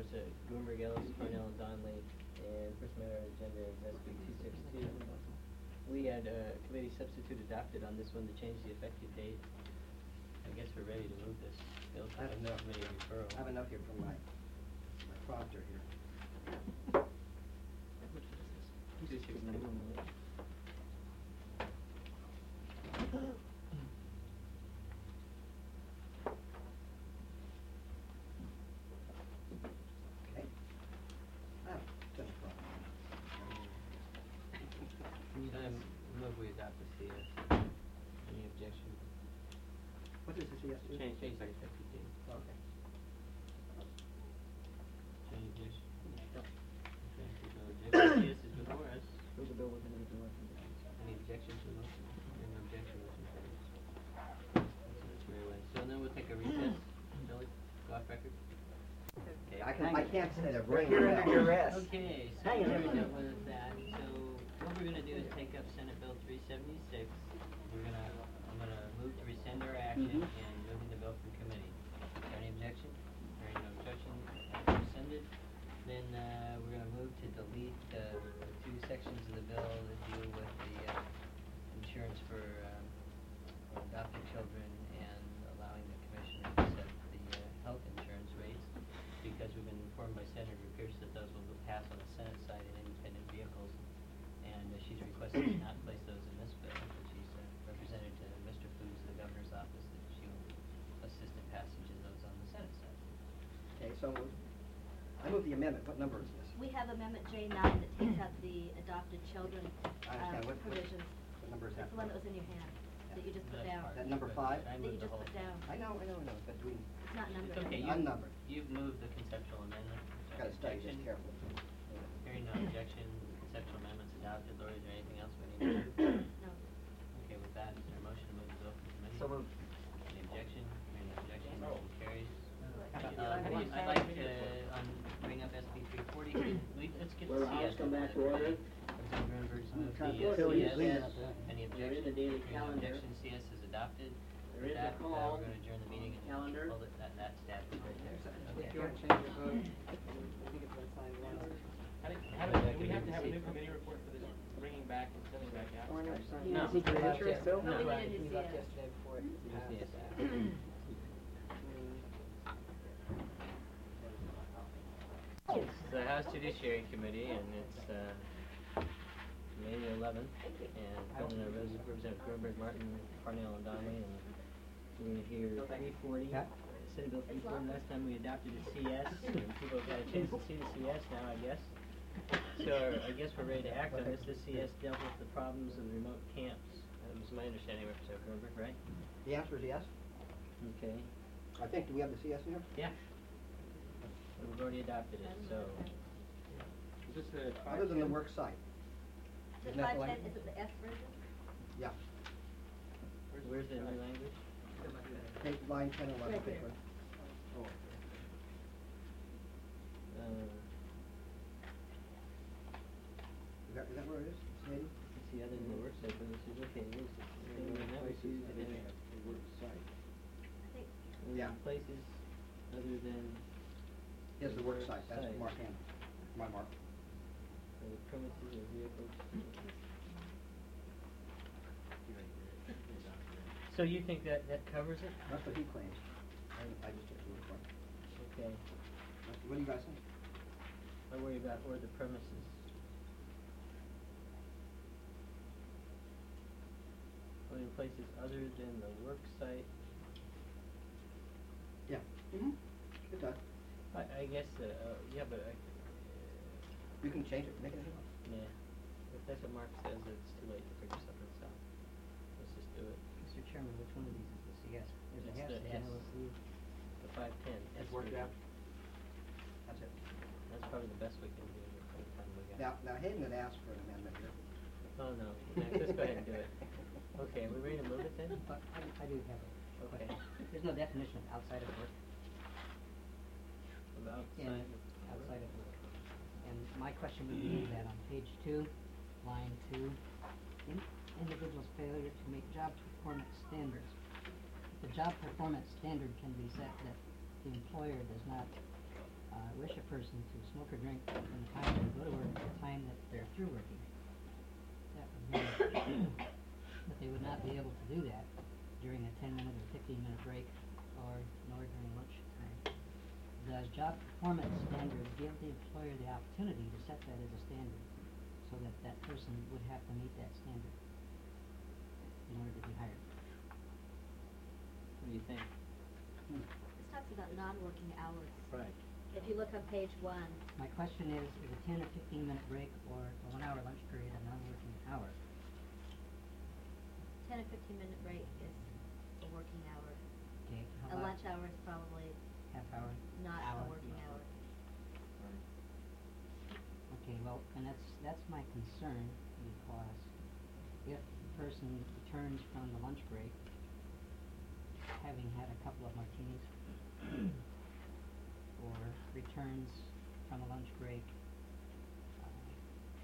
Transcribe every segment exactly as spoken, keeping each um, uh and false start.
there's a Grunberg, Ellis, Cornell, and Donley, and first matter on the agenda is S B two six two. We had a committee substitute adopted on this one to change the effective date. I guess we're ready to move this bill to I have the enough, committee referral. I have enough here from my, my prompter here. Two six two. Okay. Ah, that's a problem. Um, move we adopt the C S. Any objection? What does the C S do? Change, change the effective date. Oh, okay. Any objection? No. Okay, there's no objection. C S is before us. Move the bill with an open motion. Any objection to the motion? Any objection, motion carries. That's very well. So then we'll take a recess. Billy, go off record. Okay. I can, I can't say that. We're here under duress. Okay, so Hang on. we're done with that. So what we're gonna do is take up Senate Bill three seventy-six. We're gonna, I'm gonna move to rescind our action Mhm. and moving the bill from committee. Is there any objection? Hearing no objection, uh, rescinded. Then, uh, we're gonna move to delete, uh, the two sections of the bill that deal with the, uh, insurance for, um, adopted children and allowing the commissioner to set the, uh, health insurance rates, because we've been informed by Senator Pierce that those will pass on the Senate side in independent vehicles, and uh, she's requested to not place those in this bill, but she's, uh, represented to Mister Foos, the governor's office, that she will assist in passage of those on the Senate side. Okay, so I move the amendment. What number is this? We have Amendment J nine that takes out the adopted children I uh, understand. What, what, provisions. what number is that? It's the one that was in your hand, that you just put That's down. part That of number it, five? but I That moved you the just whole put thing. down. I know, I know, I know, but we, It's not numbered. It's okay, you, Unnumbered. you've moved the conceptual amendment. Is there gotta study objection? this carefully. Hearing no objection, conceptual amendment's adopted. Lori, is there anything else we need to do? No. Okay, with that, is there a motion to move the bill from committee? So moved. Any objection? Hearing no objection, motion carries. How Uh, about- I'd I'd like to, um, bring up S B three forty, we, let's get the Will the C S. House come back to order? Representative Grunberg's moved the Councilor uh, Billy, C please. S. Any We're in objection? the daily Hearing no calendar. objection, C S is adopted. There With is a that, uh, call we're gonna adjourn the meeting and calendar. hold it, that, that stat is right there. If Okay. you want to change your vote, I think it's been signed once. How do, how do, do we have to have a new committee report for this bringing back and sending back out? Or not, sign No. it. Secret No. interest, Bill? No. We Right, needed he to left see it. yesterday before it passed. Yes. It's the House Judiciary Committee, and it's, uh, May the eleventh, and Governor Rose- Representative Grunberg, Martin, Parnell, and Donnelly, and we're gonna hear three forty. Yeah. Senate Bill three forty, last time we adopted a C S, and people have had a chance to see the C S now, I guess. So, I guess we're ready to act on this. This C S dealt with the problems of the remote camps. That was my understanding, Representative Grunberg, right? The answer is yes. Okay. I think, do we have the C S in here? Yeah. We've already adopted it, so. Is this the five Other than the ten? work site. The Isn't that five the ten, language? is it the S version? Yeah. Where's the new language? Page line ten and eleven. Right there. paper. Uh, Is that, is that where it is? Maybe? let's see, other than the work site, but this is, okay, it is, it's, uh, that was used in The work site. I think, other Yeah. than places other than Yes, the work site, that's Site. Mark Hand, my mark. uh, premises or vehicles. So you think that, that covers it? That's what he claims. I, I just took the word for it. Okay, What do you guys think? I worry about where the premises. Put in places other than the work site. Yeah. Mm-hmm. It does. I, I guess, uh, uh, yeah, but I, You can change it, make it. yeah, if that's what Mark says, it's too late to figure something else out. Let's just do it. Mister Chairman, which one of these is the C S? There's a It's S the and S. a C. The five ten. It's worked out. That's it. That's probably the best we can do for the time we got. Now, now Hayden had asked for an amendment here. Oh, no, Next, let's go ahead and do it. Okay, we ready to move it then? But I, I do have a Okay. question. There's no definition of outside of work. Of outside in- of- outside of work. And my question would be that on page two, line two, in, individual's failure to meet job performance standards. The job performance standard can be set that the employer does not, uh, wish a person to smoke or drink from the time they go to work to the time that they're through working. That would mean that they would not be able to do that during a ten minute or fifteen minute break or nor during lunch time. Does job performance standards give the employer the opportunity to set that as a standard so that that person would have to meet that standard in order to be hired? What do you think? This talks about non-working hours. Right. If you look on page one, My question is, is a ten or fifteen minute break or a one hour lunch period a non-working hour? ten or fifteen minute break is a working hour. Okay, how A about lunch hour is probably half hour, not hour? a working hour. Okay, well, and that's, that's my concern, because if the person returns from the lunch break, having had a couple of martinis, or returns from a lunch break, uh,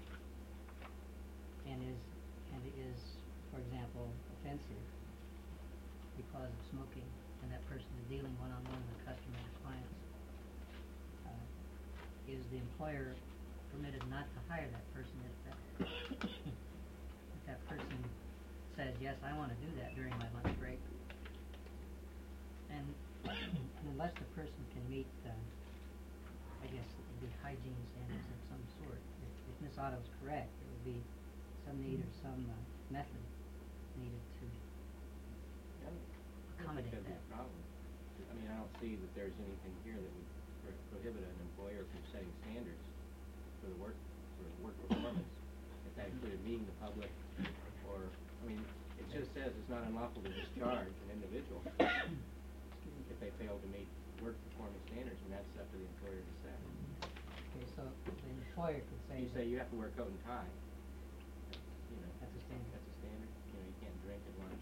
and is, and is, for example, offensive because of smoking, and that person is dealing one-on-one with customers or clients, uh, is the employer permitted not to hire that person if that, if that person says, yes, I wanna do that during my lunch break? And and unless the person can meet, uh, I guess, the hygiene standards of some sort, if, if Miss Otto's correct, there would be some need or some, uh, method needed to accommodate That'd be that. a problem. I mean, I don't see that there's anything here that would pro- prohibit an employer from setting standards for the work, for work performance. If that included meeting the public, or, I mean, it just says it's not unlawful to discharge an individual if they fail to meet work performance standards, and that's up to the employer to set. Okay, so the employer could say. You say you have to wear coat and tie, you know. That's a standard. That's a standard, you know, you can't drink at lunch.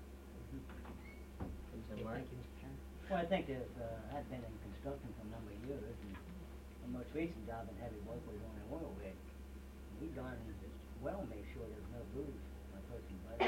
Okay, thank you, Mister Chairman. Well, I think that, uh, I've been in construction for a number of years, and the most recent job in heavy work was on an oil rig. We darn well make sure there's no booze when a person does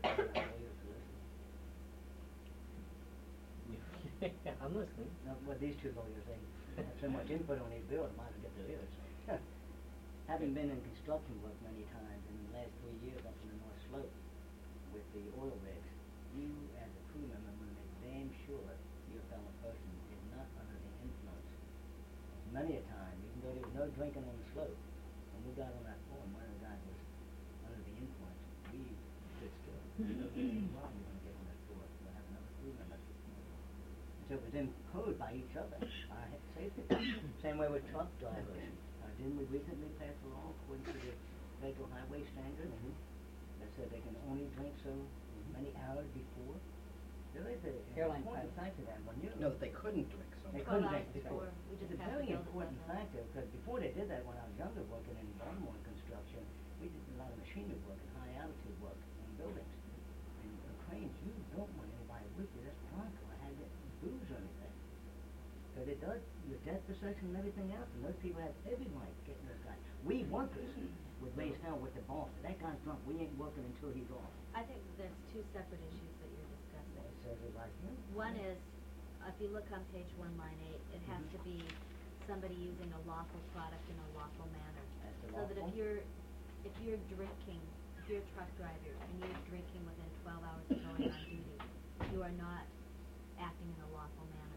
I'm listening. Now, what these two lawyers, they have so much input on these bills, might as well get the bills. Having been in construction work many times in the last three years up in the North Slope with the oil rigs, you as a crew member want to make damn sure your fellow person is not under the influence. Many a time, even though there was no drinking on the slope, when we got on that floor, one of the guys was under the influence, we stood still. We don't get any problem, we're gonna get on that floor, we'll have another crew member. And so it was imposed by each other, our he- safety. Same way with truck drivers. Uh, didn't we recently pass a law according to the federal highway standards that said they can only drink so many hours before? There is a, an Airline important pilot. factor that when you. No, that they couldn't drink so They much. couldn't Twelve drink hours before. before. We just It's a passed a very bill that important said that. factor, because before they did that, when I was younger working in Baltimore in construction, we did a lot of machinery work and high altitude work in buildings. And uh, cranes, you don't want anybody with you that's drunk or had that booze or anything. Because it does, your death perception and everything else, and those people have every right to get in those guys. We workers would raise hell with the boss, that guy's drunk, we ain't working until he's off. I think there's two separate issues that you're discussing. It says it like him. One is, uh, if you look on page one, line eight, it has to be somebody using a lawful product in a lawful manner. That's the So that if lawful. you're, if you're drinking, if you're a truck driver and you're drinking within twelve hours of going on duty, you are not acting in a lawful manner.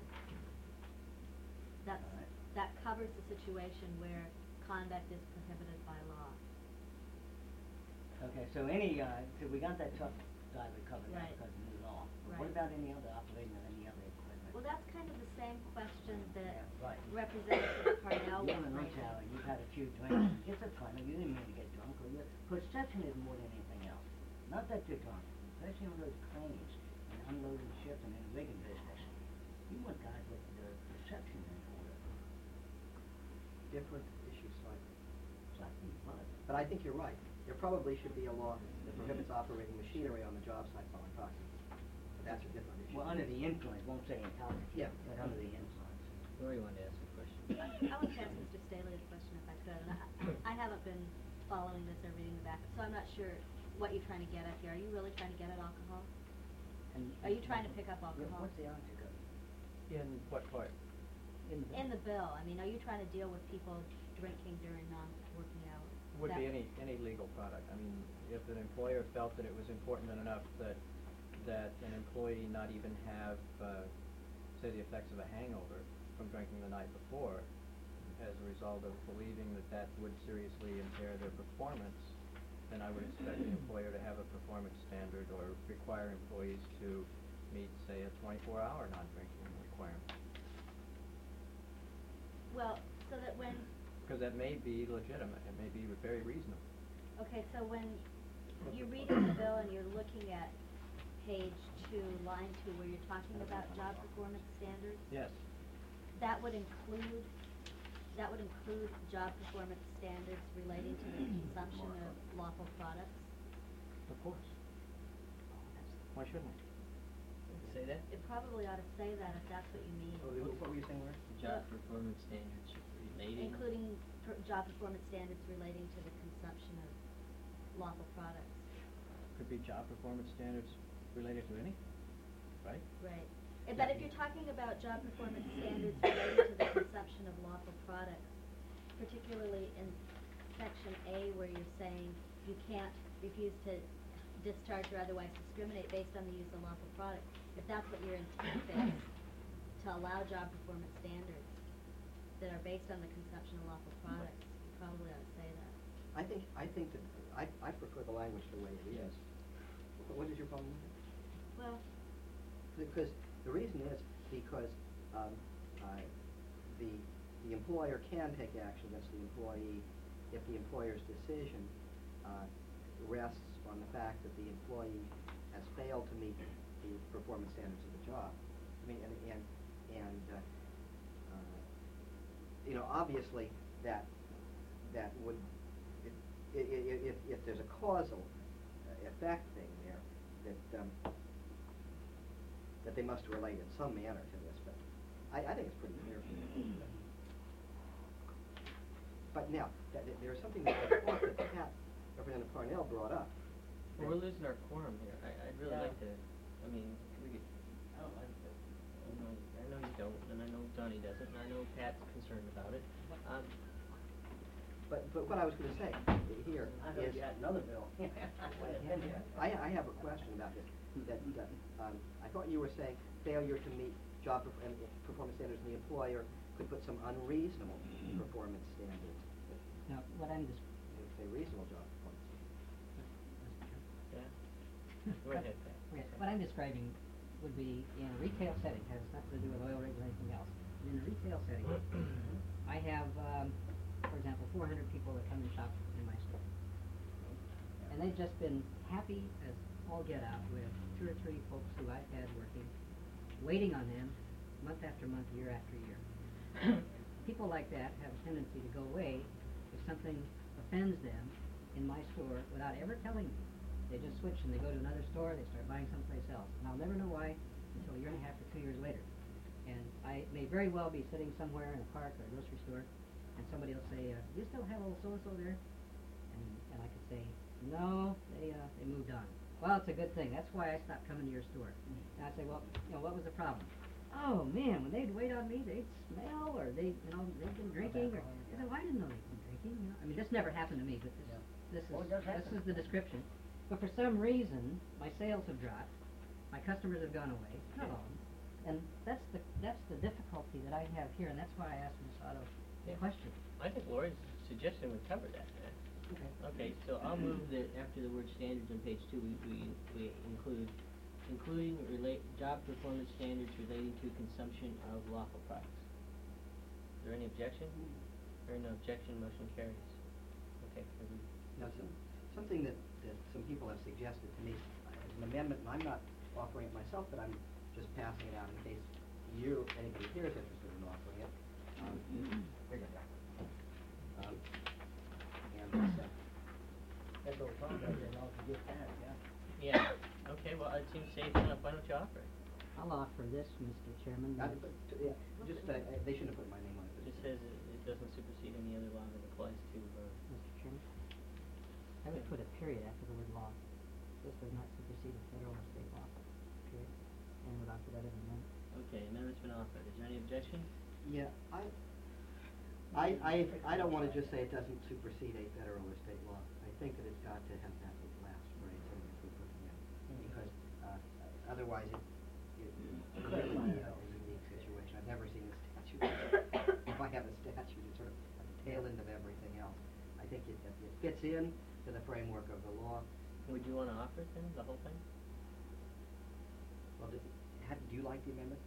That's, Alright. that covers the situation where conduct is prohibited by law. Okay, so any, uh, so we got that truck driver covered now Right. because of the new law. What Right. about any other operating of any other equipment? Well, that's kind of the same question that Yeah, right. Representative Parnell You're was in a lunch raising. hour, you've had a few drinks, it's a fun, you didn't mean to get drunk, or your perception is more than anything else. Not that you're drunk, especially on those cranes and unloading ships and in the rigging business. You want guys with the perception in order. Different issue slightly. It's like we must. But I think you're right. There probably should be a law that prohibits operating machinery on the job site while intoxicated. But that's a different issue. Well, under the influence, won't say intoxicated, Yeah. but under the influence. Lori wanted to ask a question. I I want to ask Mister Staley a question if I could, and I, I haven't been following this or reading the back, so I'm not sure what you're trying to get at here. Are you really trying to get at alcohol? And- Are you trying to pick up Yeah, alcohol? what's the object of it? In what part? in the bill. In the bill, I mean, are you trying to deal with people drinking during non-working hours? Would be That- any, any legal product. I mean, if an employer felt that it was important enough that, that an employee not even have, uh, say, the effects of a hangover from drinking the night before, as a result of believing that that would seriously impair their performance, then I would expect the employer to have a performance standard or require employees to meet, say, a twenty-four hour non-drinking requirement. Well, so that when, Because that may be legitimate, it may be very reasonable. okay, so when you're reading the bill and you're looking at page two, line two, where you're talking about job performance standards, Yes. that would include, that would include job performance standards relating to the consumption of lawful products? Of course. Why shouldn't it? Say that? It probably ought to say that if that's what you mean. Oh, what were you saying, Laura? Job performance standards relating. Including per- job performance standards relating to the consumption of lawful products. Could be job performance standards related to anything, right? Right. Eh, But if you're talking about job performance standards related to the consumption of lawful products, particularly in section A where you're saying you can't refuse to discharge or otherwise discriminate based on the use of lawful products, if that's what your intent is, to allow job performance standards that are based on the consumption of lawful products, you probably ought to say that. I think, I think that, I, I prefer the language the way it is. Wh- What is your problem with it? Well, Because, the reason is because, um, uh, the, the employer can take action against the employee if the employer's decision, uh, rests on the fact that the employee has failed to meet the performance standards of the job. I mean, and, and, and, uh, uh, you know, obviously, that, that would, if, if, if, if there's a causal uh, effect thing there, that, um, that they must relate in some manner to this, but I, I think it's pretty clear from the But now, that, that there's something that I thought that Pat, Representative Parnell brought up. Well, we're losing our quorum here. I, I'd really Yeah. like to, I mean, we could, I don't like that. I know, I know you don't, and I know Donnie doesn't, and I know Pat's concerned about it. Um, But, but what I was gonna say here I heard is, you had another bill. I, I have a question about this, that, that, um, I thought you were saying failure to meet job perf- and uh, performance standards in the employer could put some unreasonable performance standards. Now, what I'm just, It would say reasonable job performance. yeah. Go ahead, Pat. okay, what I'm describing would be in a retail setting, has nothing to do with oil rigs or anything else. In a retail setting, I have, um, for example, four hundred people that come and shop in my store. And they've just been happy as all get out with two or three folks who I've had working, waiting on them month after month, year after year. People like that have a tendency to go away if something offends them in my store without ever telling me. They just switch and they go to another store, they start buying someplace else. And I'll never know why until a year and a half or two years later. And I may very well be sitting somewhere in a park or a grocery store, and somebody will say, uh, you still have old so-and-so there? And, and I could say, no, they, uh, they moved on. Well, it's a good thing. That's why I stopped coming to your store. And I'd say, well, you know, what was the problem? Oh, man, when they'd wait on me, they'd smell, or they, you know, they'd been drinking, or, I said, well, I didn't know they'd been drinking, you know. I mean, this never happened to me, but this, this is, Oh, it does this happen. is the description. But for some reason, my sales have dropped, my customers have gone away, not all of them. And that's the, that's the difficulty that I have here, and that's why I asked Miz Otto the Yeah. question. I think Lori's suggestion would cover that, man. Okay. Okay, so I'll move that after the word standards on page two, we, we, we include, including relate, job performance standards relating to consumption of lawful products. Is there any objection? Hearing no objection, motion carries. Okay, are we- Now, some, something that, that some people have suggested to me, uh, as an amendment, and I'm not offering it myself, but I'm just passing it out in case you, anybody here is interested in offering it. Um, here you go. Um, and it's, uh, That's what we're talking about, then I'll forget that, yeah. Yeah, okay, well, it seems safe enough, why don't you offer it? I'll offer this, Mister Chairman. not- but, uh, yeah, just, uh, uh, they shouldn't have put my name on it. It just says it, it doesn't supersede any other law that applies to, uh, Mister Chairman, I would put a period after the word law. This does not supersede a federal or state law, period. And would offer that as an amendment. okay, amendment's been offered. Is there any objection? Yeah, I, I, I, I don't wanna just say it doesn't supersede a federal or state law. I think that it's got to have that last phrase in it if we put it in, because, uh, otherwise it, it, it's really a a unique situation. I've never seen a statute. If I have a statute, it's sort of at the tail end of everything else. I think it, it fits in to the framework of the law. Would you wanna offer it then, the whole thing? Well, did, had, do you like the amendment?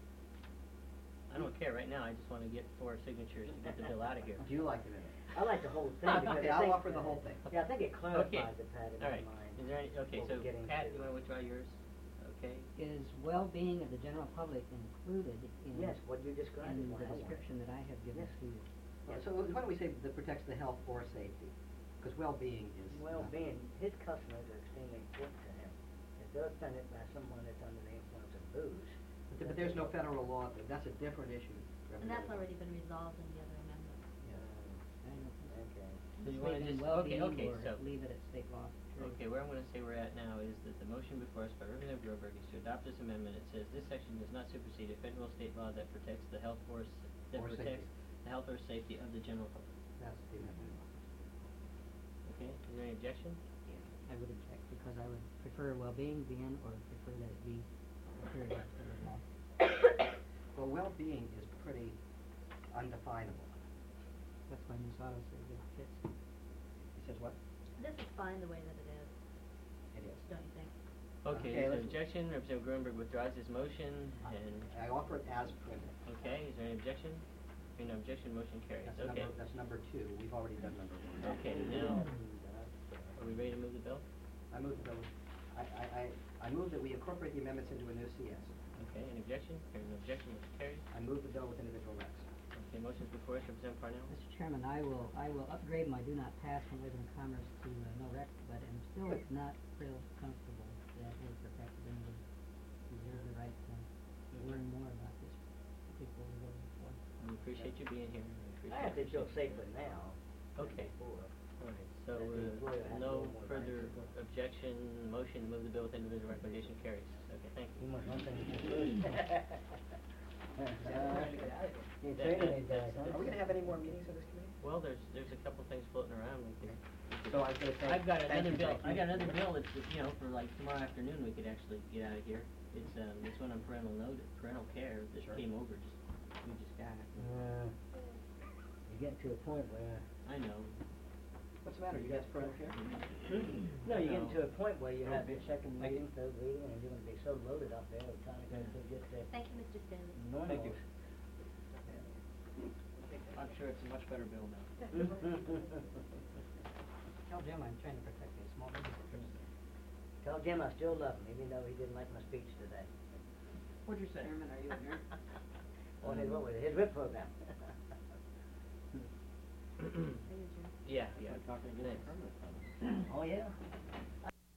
I don't care, right now, I just wanna get four signatures to get the bill out of here. Do you like the amendment? I like the whole thing because Okay, I I'll think, offer the uh, whole thing. Yeah, I think it Okay, clarifies it, Pat, in all my right, mind. is there any, okay, what so we're getting Pat, to. you wanna withdraw yours? Okay, Is well-being of the general public included in, Yes, what you described is in what the I want. description that I have given Yes. to you? Uh, So why don't we say that protects the health or safety? Because well-being is. not- Well-being, his customers are extremely important to him. If they're offended by someone that's under the influence of booze. But th- but there's no federal law, that's a different issue. And that's already been resolved in the other amendment. Yeah. I don't think so. Okay. so Just you wanna leave in just, okay, well-being okay, or so. leave it at state law. period. Okay, where I'm gonna say we're at now is that the motion before us by Representative Groberg is to adopt this amendment. It says this section does not supersede a federal or state law that protects the health or, s- that Or protects safety. the health or safety of the general public. That's the amendment. Okay, is there any objection? I would object because I would prefer well-being be in or prefer that it be period by federal law. Well, well-being is pretty undefinable. That's why Miz Otto says it fits. He says what? This is fine the way that it is, It is. don't you think? Okay, Okay, is there let's- objection? Representative Groberg withdraws his motion and, I offer it as printed. okay, is there any objection? Hearing no objection, motion carries. That's Okay. number, that's number two, we've already done number one. Okay, now, are we ready to move the bill? I move that, we- I, I, I, I move that we incorporate the amendments into a new C S. Okay, any objection? Hearing no objection, motion carries. I move the bill with individual recs. Okay, motion's before us, Representative Parnell. Mister Chairman, I will, I will upgrade my do not pass from Labor and Commerce to uh, no rec, but am still not real comfortable that we're protected and we reserve the right to learn more about this particular law. We appreciate you being here. We appreciate I have to feel appreciate you. safer now. than Okay. before. All right, so, That the employer uh, has no a little more further rights. objection, motion to move the bill with individual recommendation carries. Okay, thank You you. must want something to first. You That- training that- these guys, that's- huh? Are we gonna have any more meetings of this committee? Well, there's, there's a couple things floating around, we could, we could. So I was gonna say, I've got thank another you, bill, thank I you. got another bill that's, you know, for like tomorrow afternoon, we could actually get out of here. It's, um, this one on parental note, parental care, that Sure. came over, just, we just got. Uh, You're getting to a point where, I know. What's the matter, you guys parental care? no, you're getting No. to a point where you No, have the but second I reading, third reading, and you're gonna be so loaded up there, we're trying to go Yeah. through just the Thank you, Mister Staley. normals. Thank you. I'm sure it's a much better bill now. Tell Jim I'm trying to protect the small business. Tell Jim I still love him, even though he didn't like my speech today. What'd you say? Chairman, are you adjourned? On his, what was it, his whip program. Are you adjourned? Yeah, yeah. We're talking against Thanks. permanent funding. Oh, yeah?